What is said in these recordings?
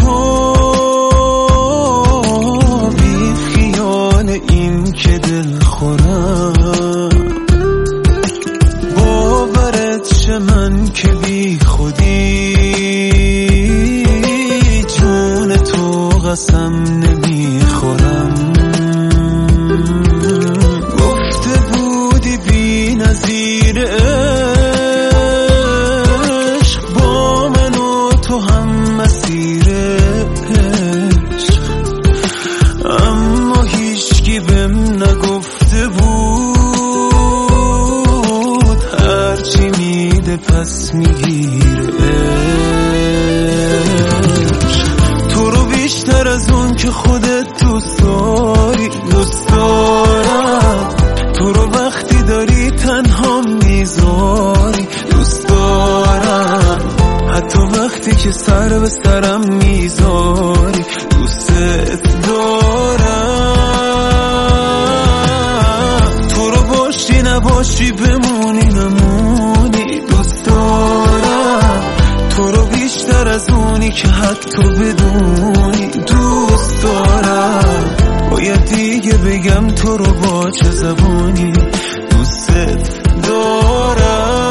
تو بی خیال این که دل خورم، باورت شه من که بی خودی جون تو قسم نمیخورم. گفته بودی بی نظیر عشق، با من و تو هم مسیر عشق، اما هیچکی بهم نگفته بود هرچی میده پس میگیره عشق. تو رو بیشتر از اون که خودت دوست داری دوست دارم، تو رو وقتی داری تنها میذاری دوست دارم، حتی وقتی که سر به سرم میذاری دوستت دارم. تو رو باشی نباشی بمونی نمونی دوست دارم، تو رو بیشتر از اونی که حتی بدونی دوست دارم. باید دیگه بگم تو رو با چه زبانی دوستت دارم.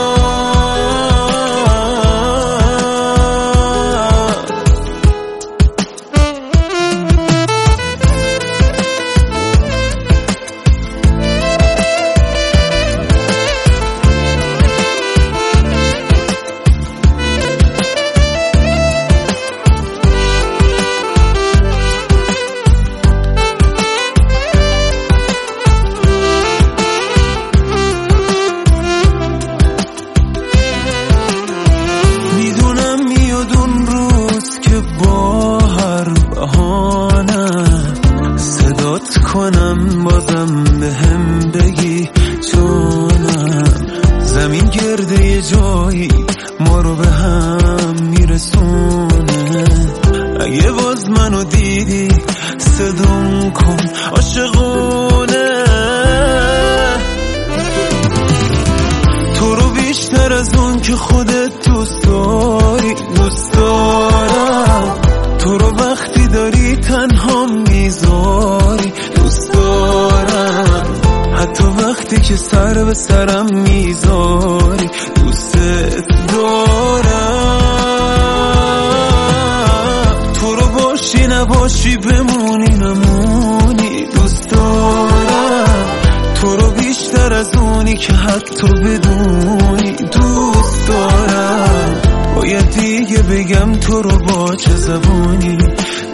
با هر بهانه صدات کنم بازم بهم بگی چونم، زمین گرده یه جایی ما رو به هم میرسونه. اگه باز منو دیدی صدام کن عاشقونه، تو رو بیشتر از اون که خودت دوست داری دوست دارم، تو رو وقتی داری تنها میذاری دوست دارم، حتی وقتی که سر به سرم میذاری دوستت دارم. تو رو باشی نباشی بمونی نمونی دوست دارم، تو رو بیشتر از اونی که حتی بدونی دوست دارم. باید دیگه بگم تو رو با چه زبانی